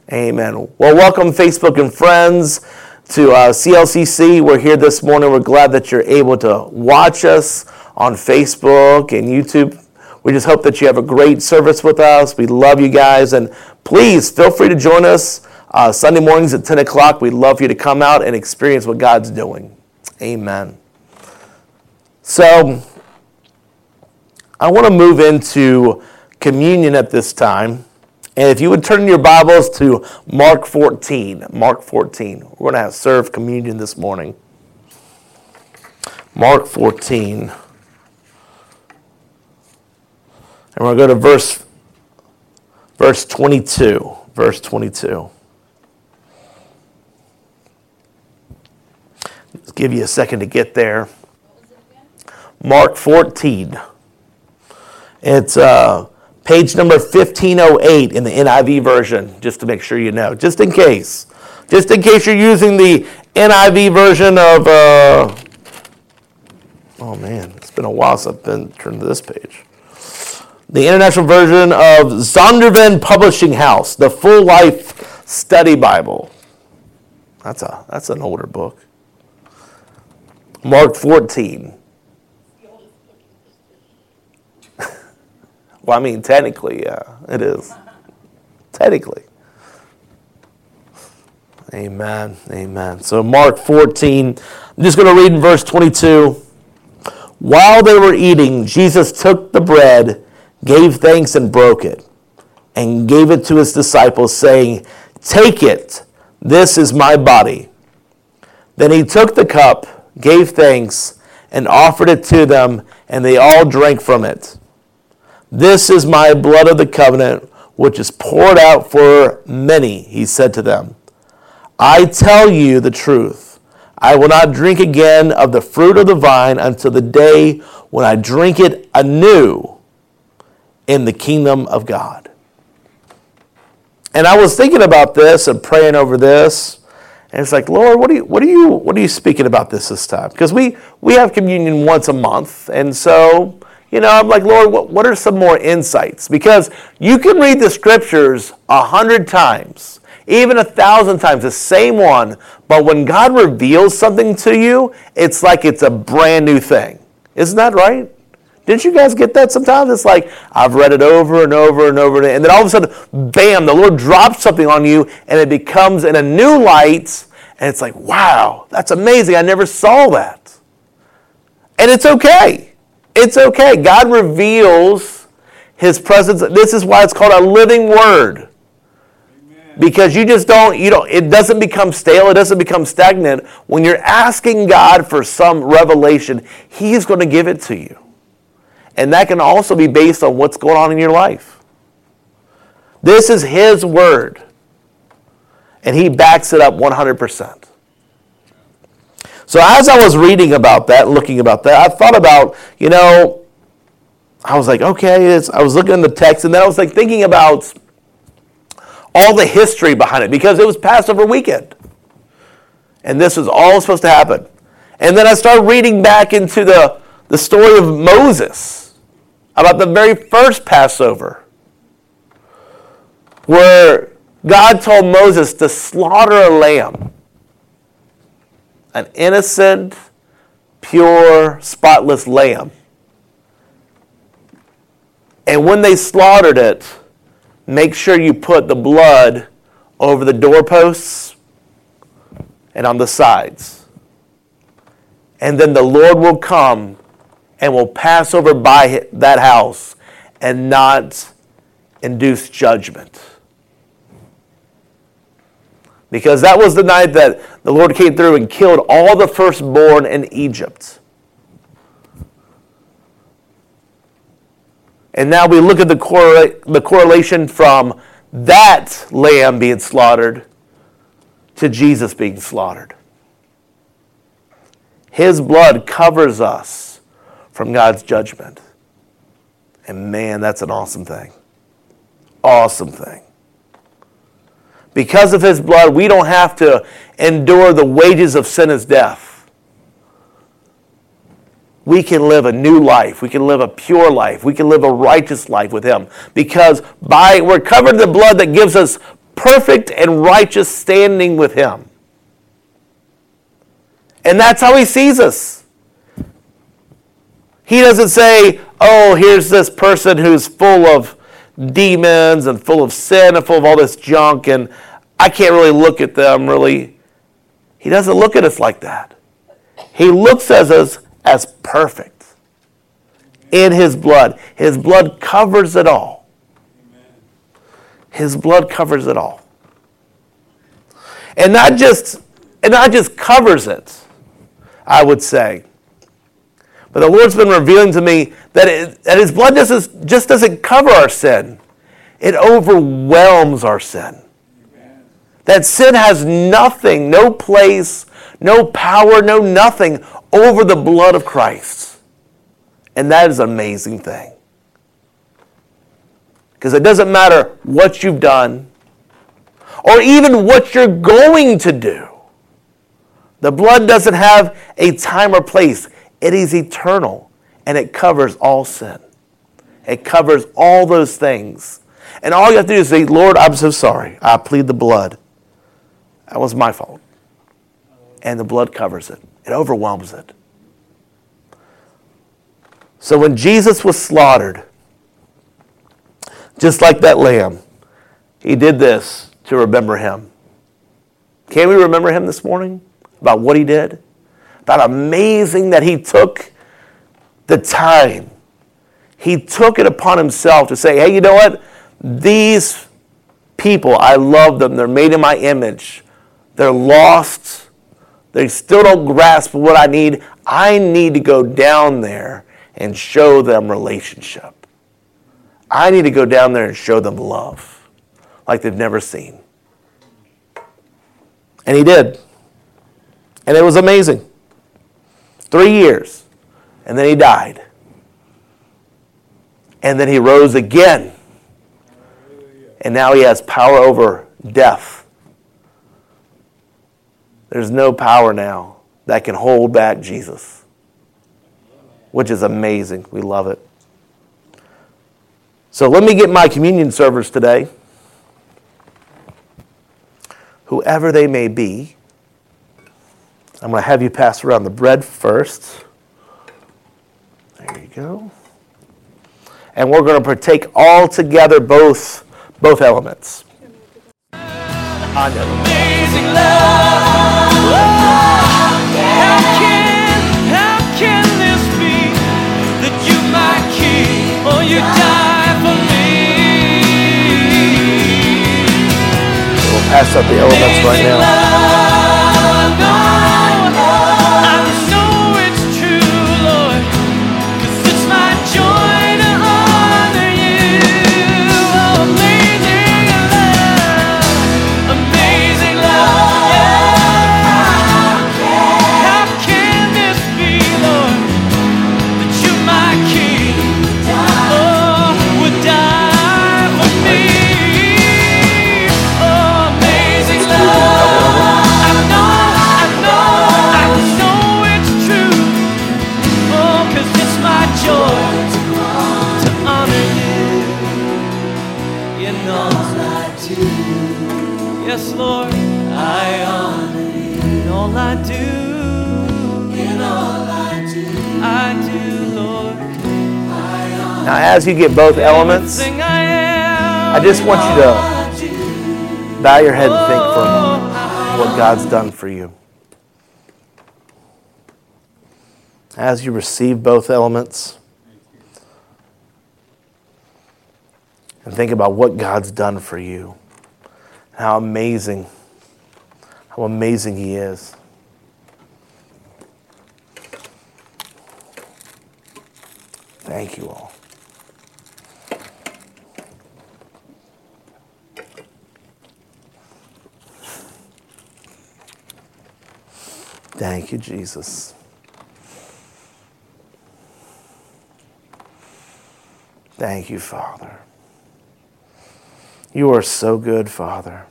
Amen. Well, welcome Facebook and friends to CLCC. We're here this morning. We're glad that you're able to watch us on Facebook and YouTube. We just hope that you have a great service with us. We love you guys. And please feel free to join us Sunday mornings at 10 o'clock. We'd love for you to come out and experience what God's doing. Amen. So I want to move into communion at this time. And if you would turn your Bibles to Mark 14. Mark 14. We're going to serve communion this morning. Mark 14. And we're going to go to verse 22. Verse 22. Let's give you a second to get there. Mark 14. It's page number 1508 in the NIV version, just to make sure you know, just in case you're using the NIV version of, oh man, it's been a while since I've been turned to this page. The International Version of Zondervan Publishing House, the Full Life Study Bible. That's an older book. Mark 14. Well, I mean, technically, yeah, it is. Technically. Amen. Amen. So Mark 14, I'm just going to read in verse 22. While they were eating, Jesus took the bread, gave thanks, and broke it, and gave it to his disciples, saying, "Take it, this is my body." Then he took the cup, gave thanks, and offered it to them, and they all drank from it. "This is my blood of the covenant, which is poured out for many," he said to them. "I tell you the truth. I will not drink again of the fruit of the vine until the day when I drink it anew in the kingdom of God." And I was thinking about this and praying over this, and it's like, Lord, what are you speaking about this time? Because we have communion once a month, and so, you know, I'm like, Lord, what are some more insights? Because you can read the scriptures 100 times, even 1,000 times, the same one, but when God reveals something to you, it's like it's a brand new thing. Isn't that right? Didn't you guys get that sometimes? It's like, I've read it over and over and over, and then all of a sudden, bam, the Lord drops something on you, and it becomes in a new light, and it's like, wow, that's amazing. I never saw that. And it's okay. It's okay. God reveals his presence. This is why it's called a living word. Amen. Because you don't, it doesn't become stale. It doesn't become stagnant. When you're asking God for some revelation, he's going to give it to you. And that can also be based on what's going on in your life. This is his word. And he backs it up 100%. So as I was reading about that, looking about that, I thought about, I was like, okay, I was looking at the text, and then I was like thinking about all the history behind it, because it was Passover weekend. And this was all supposed to happen. And then I started reading back into the story of Moses, about the very first Passover, where God told Moses to slaughter a lamb. An innocent, pure, spotless lamb. And when they slaughtered it, make sure you put the blood over the doorposts and on the sides. And then the Lord will come and will pass over by that house and not induce judgment. Because that was the night that the Lord came through and killed all the firstborn in Egypt. And now we look at the correlation from that lamb being slaughtered to Jesus being slaughtered. His blood covers us from God's judgment. And man, that's an awesome thing. Awesome thing. Because of his blood, we don't have to endure the wages of sin as death. We can live a new life. We can live a pure life. We can live a righteous life with him. Because we're covered in the blood that gives us perfect and righteous standing with him. And that's how he sees us. He doesn't say, oh, here's this person who's full of demons and full of sin and full of all this junk, and I can't really look at them, really. He doesn't look at us like that. He looks at us as perfect in his blood. His blood covers it all. His blood covers it all. And not just covers it, I would say. But the Lord's been revealing to me that his blood just doesn't cover our sin. It overwhelms our sin. That sin has nothing, no place, no power, no nothing over the blood of Christ. And that is an amazing thing. Because it doesn't matter what you've done or even what you're going to do. The blood doesn't have a time or place. It is eternal, and it covers all sin. It covers all those things. And all you have to do is say, Lord, I'm so sorry. I plead the blood. That was my fault. And the blood covers it. It overwhelms it. So when Jesus was slaughtered, just like that lamb, he did this to remember him. Can we remember him this morning? About what he did? About amazing that he took the time. He took it upon himself to say, hey, you know what? These people, I love them. They're made in my image. They're lost. They still don't grasp what I need. I need to go down there and show them relationship. I need to go down there and show them love like they've never seen. And he did. And it was amazing. 3 years. And then he died. And then he rose again. And now he has power over death. There's no power now that can hold back Jesus. Which is amazing. We love it. So let me get my communion servers today. Whoever they may be. I'm going to have you pass around the bread first. There you go. And we're going to partake all together both elements. Amazing love. How can this be that you my king, oh you die for me? We'll pass out the elements right now. Yes, Lord, I honor you in all I do. In all I do, Lord. Now, as you get both elements, I just want you to bow your head and think for a moment what God's done for you. As you receive both elements, and think about what God's done for you. How amazing he is. Thank you all. Thank you, Jesus. Thank you, Father. You are so good, Father.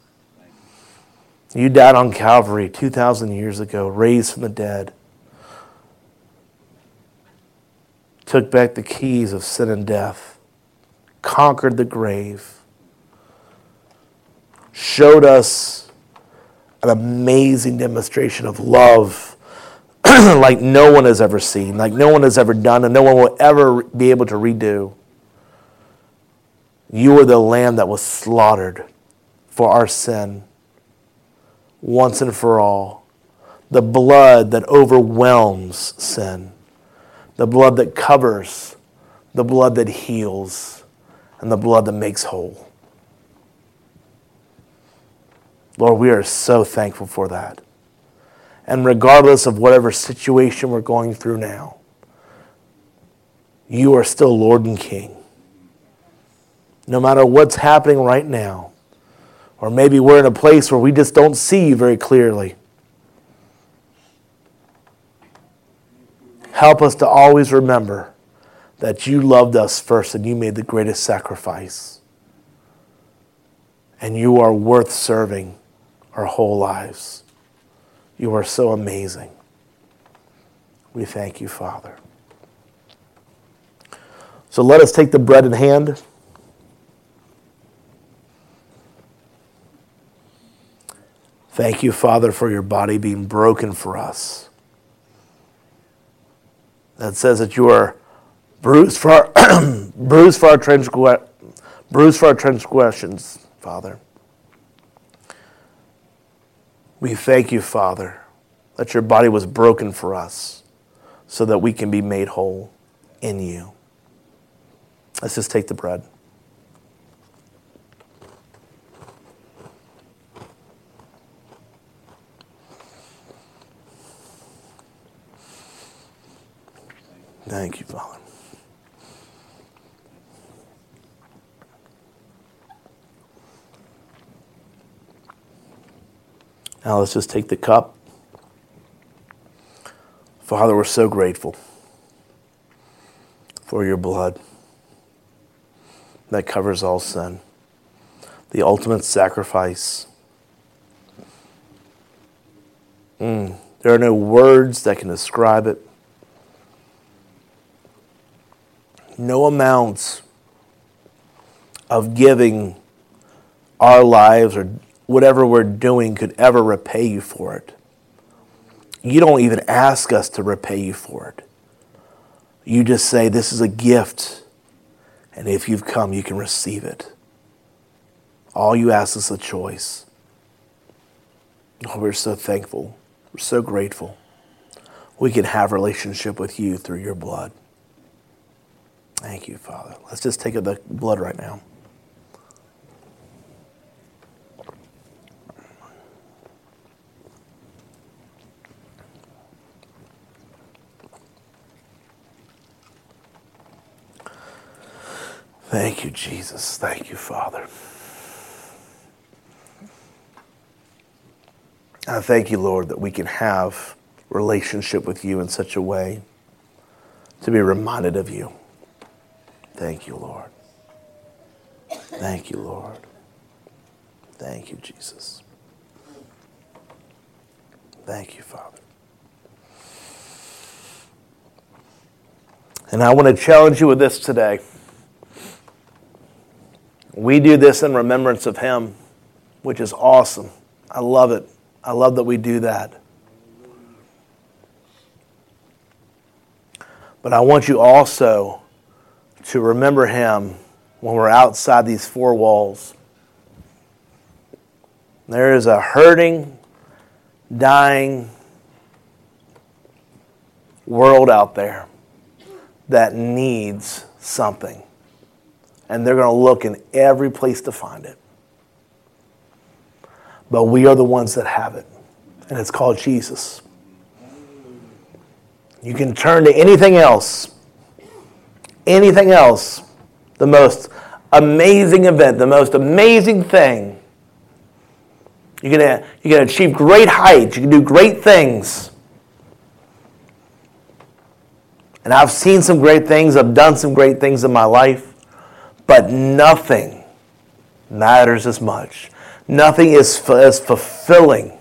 You died on Calvary 2,000 years ago, raised from the dead. Took back the keys of sin and death. Conquered the grave. showed us an amazing demonstration of love like no one has ever seen, like no one has ever done, and no one will ever be able to redo. You are the Lamb that was slaughtered for our sin once and for all. The blood that overwhelms sin. The blood that covers. The blood that heals. And the blood that makes whole. Lord, we are so thankful for that. And regardless of whatever situation we're going through now, you are still Lord and King. No matter what's happening right now, or maybe we're in a place where we just don't see you very clearly, help us to always remember that you loved us first and you made the greatest sacrifice. And you are worth serving our whole lives. You are so amazing. We thank you, Father. So let us take the bread in hand. Thank you, Father, for your body being broken for us. That says that you are bruised for our bruised for our transgressions, Father. We thank you, Father, that your body was broken for us so that we can be made whole in you. Let's just take the bread. Thank you, Father. Now let's just take the cup. Father, we're so grateful for your blood that covers all sin, the ultimate sacrifice. There are no words that can describe it. No amounts of giving our lives or whatever we're doing could ever repay you for it. You don't even ask us to repay you for it. You just say, this is a gift, and if you've come, you can receive it. All you ask is a choice. Oh, we're so thankful. We're so grateful. We can have a relationship with you through your blood. Thank you, Father. Let's just take the blood right now. Thank you, Jesus. Thank you, Father. I thank you, Lord, that we can have a relationship with you in such a way to be reminded of you. Thank you, Lord. Thank you, Lord. Thank you, Jesus. Thank you, Father. And I want to challenge you with this today. We do this in remembrance of him, which is awesome. I love it. I love that we do that. But I want you also to remember him when we're outside these four walls. There is a hurting, dying world out there that needs something. And they're going to look in every place to find it. But we are the ones that have it. And it's called Jesus. You can turn to anything else. Anything else. The most amazing event, the most amazing thing. You can achieve great heights. You can do great things. And I've seen some great things. I've done some great things in my life. But nothing matters as much. Nothing is as fulfilling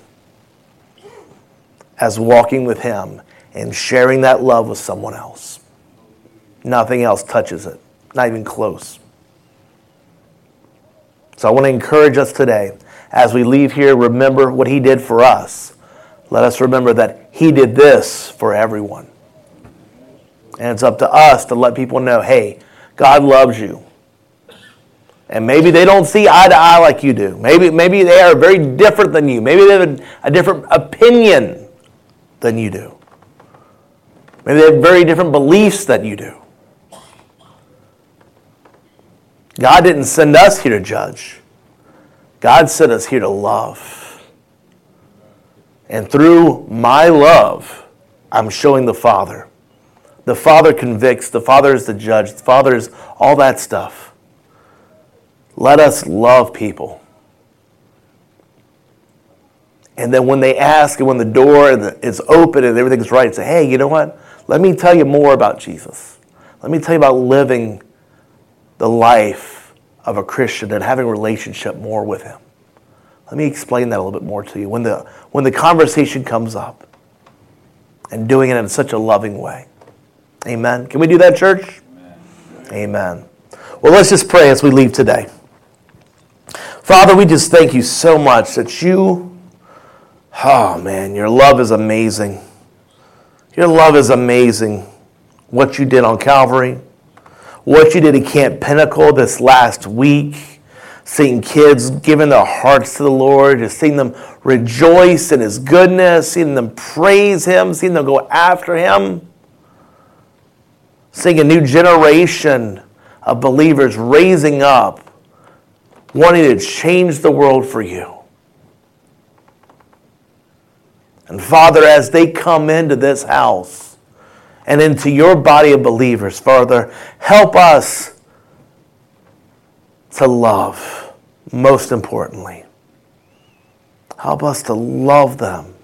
as walking with him and sharing that love with someone else. Nothing else touches it. Not even close. So I want to encourage us today, as we leave here, remember what he did for us. Let us remember that he did this for everyone. And it's up to us to let people know, hey, God loves you. And maybe they don't see eye to eye like you do. Maybe they are very different than you. Maybe they have a different opinion than you do. Maybe they have very different beliefs than you do. God didn't send us here to judge. God sent us here to love. And through my love, I'm showing the Father. The Father convicts. The Father is the judge. The Father is all that stuff. Let us love people. And then when they ask and when the door is open and everything's right, say, hey, you know what? Let me tell you more about Jesus. Let me tell you about living the life of a Christian and having a relationship more with him. Let me explain that a little bit more to you. When the conversation comes up and doing it in such a loving way. Amen. Can we do that, church? Amen. Well, let's just pray as we leave today. Father, we just thank you so much that you, oh man, your love is amazing. Your love is amazing. What you did on Calvary, what you did at Camp Pinnacle this last week, seeing kids giving their hearts to the Lord, just seeing them rejoice in his goodness, seeing them praise him, seeing them go after him, seeing a new generation of believers raising up, wanting to change the world for you. And Father, as they come into this house and into your body of believers, Father, help us to love, most importantly. Help us to love them.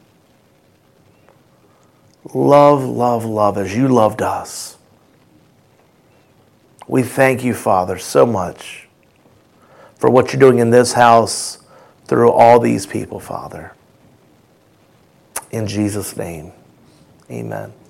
Love, love, love as you loved us. We thank you, Father, so much for what you're doing in this house through all these people, Father. In Jesus' name, amen.